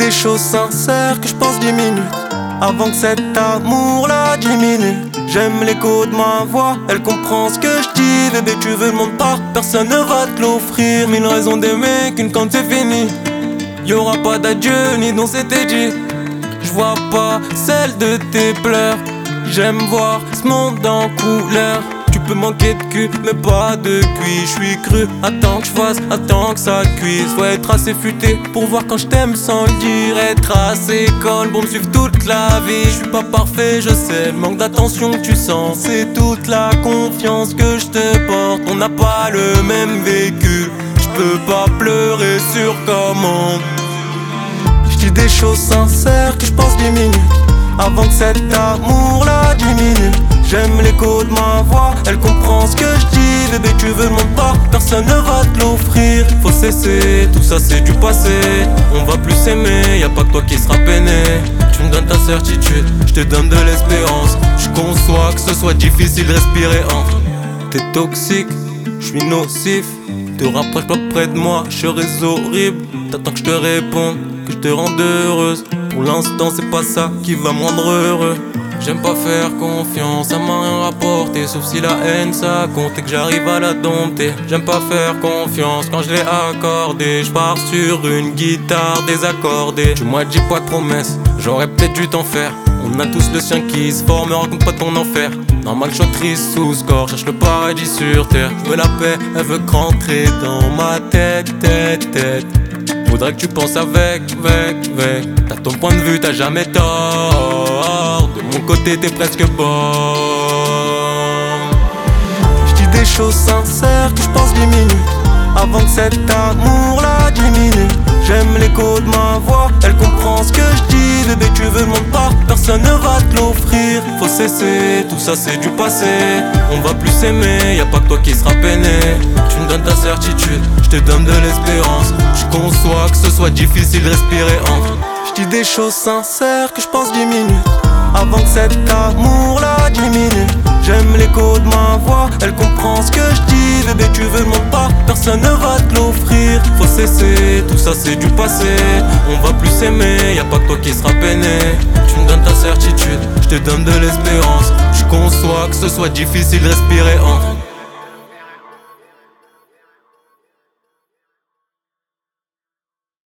des choses sincères que je pense 10 minutes avant que cet amour-là diminue. J'aime l'écho de ma voix, elle comprend ce que je dis. Bébé, tu veux le monde pas, personne ne va te l'offrir. Mille raisons d'aimer qu'une quand c'est fini. Y'aura pas d'adieu ni non c'était dit. Je vois pas celle de tes pleurs. J'aime voir ce monde en couleur. Tu peux manquer de cul, mais pas de cuit. J'suis cru, attends que j'fasse, attends que ça cuise. Faut être assez futé pour voir quand j't'aime sans le dire. Être assez conne pour me suivre toute la vie. J'suis pas parfait, je sais, le manque d'attention que tu sens. C'est toute la confiance que j'te porte. On n'a pas le même vécu. J'peux pas pleurer sur commande. J'dis des choses sincères que j'pense 10 minutes avant que cet amour-là diminue. J'aime l'écho de ma voix, elle comprend ce que je dis. Bébé, tu veux le monde pas, personne ne va te l'offrir. Faut cesser, tout ça c'est du passé. On va plus s'aimer, y'a pas que toi qui sera peiné. Tu me donnes ta certitude, je te donne de l'espérance. Je conçois que ce soit difficile de respirer entre. T'es toxique, je suis nocif. Te rapproche pas près de moi, je serais horrible. T'attends que je te réponde, que je te rende heureuse. Pour l'instant c'est pas ça qui va me rendre heureux. J'aime pas faire confiance, ça m'a rien rapporté. Sauf si la haine ça compte et que j'arrive à la dompter. J'aime pas faire confiance quand je l'ai accordé. J'pars sur une guitare désaccordée. Tu m'as dit pas de promesses, j'aurais peut-être dû t'en faire. On a tous le sien qui se forme, raconte pas ton enfer. Normal que je sois triste sous score, cherche le paradis sur terre. Je veux la paix, elle veut rentrer dans ma tête. Faudrait que tu penses avec. T'as ton point de vue, t'as jamais tort. De mon côté, t'es presque bon. J'dis des choses sincères que j'pense 10 minutes avant que cet amour-là diminue. J'aime l'écho de ma voix, elle comprend ce que je dis. Bébé, tu veux le monde pas, personne ne va te l'offrir. Faut cesser, tout ça c'est du passé. On va plus s'aimer, y'a pas que toi qui sera peiné. Tu me donnes ta certitude, je te donne de l'espérance. Je conçois que ce soit difficile de respirer entre. J'dis des choses sincères que j'pense 10 minutes avant que cet amour-là diminue. J'aime l'écho de ma voix, elle comprend ce que je dis. Bébé, tu veux le monde pas, personne ne va te l'offrir. Faut cesser, tout ça c'est du passé. On va plus s'aimer, y'a pas que toi qui sera peiné. Tu me donnes ta certitude, je te donne de l'espérance. Je conçois que ce soit difficile de respirer entre.